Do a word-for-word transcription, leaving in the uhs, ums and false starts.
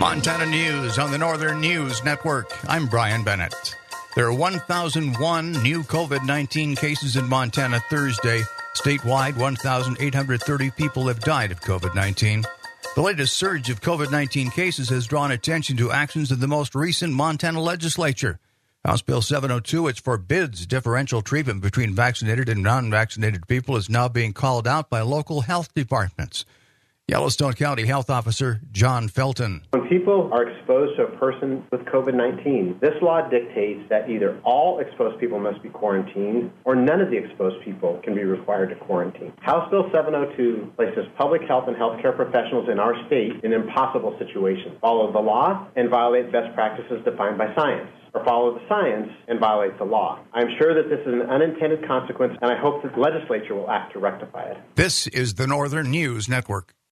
Montana News on the Northern News Network. I'm Brian Bennett. There are one thousand one new COVID nineteen cases in Montana Thursday. Statewide, one thousand eight hundred thirty people have died of COVID nineteen. The latest surge of COVID nineteen cases has drawn attention to actions of the most recent Montana legislature. House Bill seven oh two, which forbids differential treatment between vaccinated and non-vaccinated people, is now being called out by local health departments. Yellowstone County Health Officer John Felton. When people are exposed to a person with COVID nineteen, this law dictates that either all exposed people must be quarantined or none of the exposed people can be required to quarantine. House Bill seven oh two places public health and healthcare professionals in our state in impossible situations. Follow the law and violate best practices defined by science, or follow the science and violate the law. I am sure that this is an unintended consequence, and I hope that the legislature will act to rectify it. This is the Northern News Network.